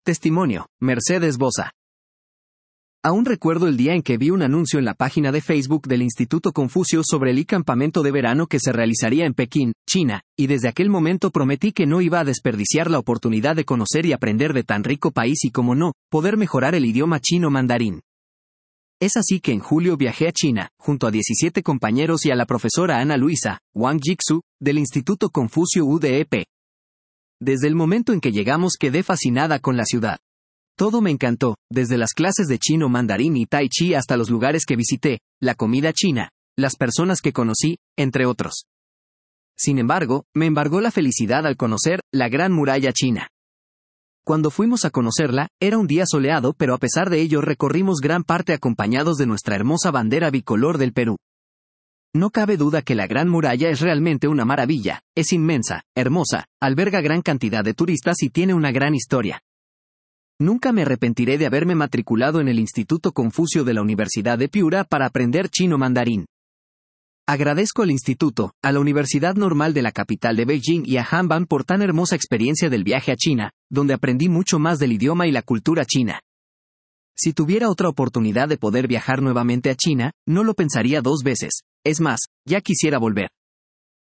Testimonio, Mercedes Bosa. Aún recuerdo el día en que vi un anuncio en la página de Facebook del Instituto Confucio sobre el campamento de verano que se realizaría en Pekín, China, y desde aquel momento prometí que no iba a desperdiciar la oportunidad de conocer y aprender de tan rico país y, como no, poder mejorar el idioma chino mandarín. Es así que en julio viajé a China, junto a 17 compañeros y a la profesora Ana Luisa, Wang Jixu, del Instituto Confucio UDEP. Desde el momento en que llegamos quedé fascinada con la ciudad. Todo me encantó, desde las clases de chino mandarín y tai chi hasta los lugares que visité, la comida china, las personas que conocí, entre otros. Sin embargo, me embargó la felicidad al conocer la Gran Muralla China. Cuando fuimos a conocerla, era un día soleado, pero a pesar de ello recorrimos gran parte acompañados de nuestra hermosa bandera bicolor del Perú. No cabe duda que la Gran Muralla es realmente una maravilla, es inmensa, hermosa, alberga gran cantidad de turistas y tiene una gran historia. Nunca me arrepentiré de haberme matriculado en el Instituto Confucio de la Universidad de Piura para aprender chino mandarín. Agradezco al instituto, a la Universidad Normal de la capital de Beijing y a Hanban por tan hermosa experiencia del viaje a China, donde aprendí mucho más del idioma y la cultura china. Si tuviera otra oportunidad de poder viajar nuevamente a China, no lo pensaría dos veces, es más, ya quisiera volver.